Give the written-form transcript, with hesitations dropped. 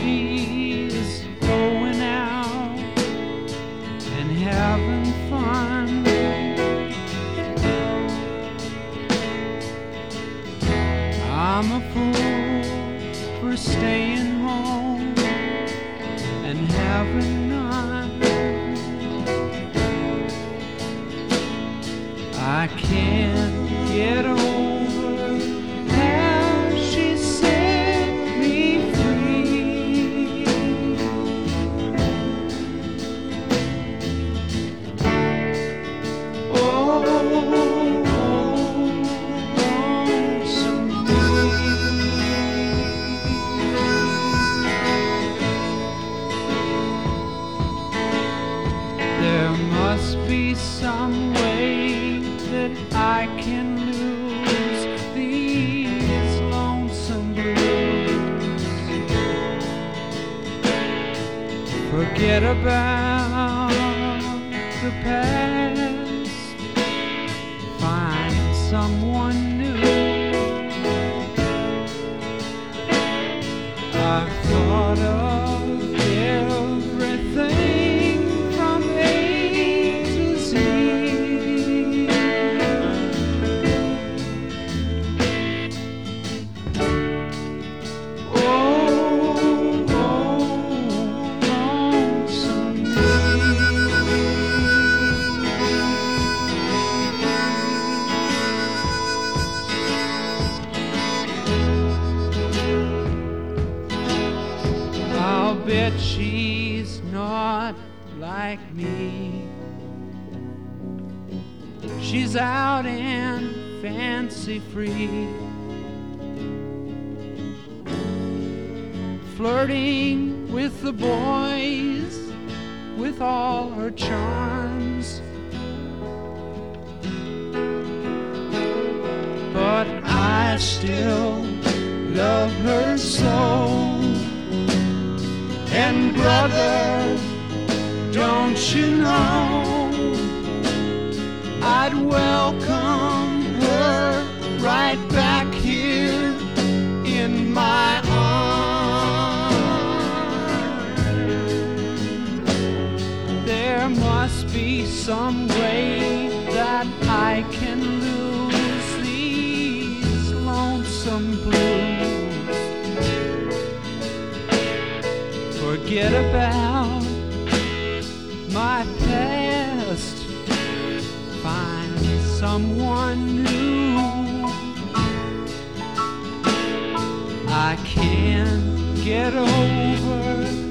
she's going out and having fun. I'm a fool for staying home and having none. I can't get over how she set me free. Oh, lonesome me. There must be some way that I can lose these lonesome blues. Forget about the past, find someone new. I've thought of everything from A to Z. I'll bet she's not like me. She's out and fancy free, flirting with the boys with all her charms. But I still love her so. And brother, don't you know, I'd welcome her right back here in my arms. There must be some way that I can lose these lonesome blues. Forget about my past, find someone new. I can't get over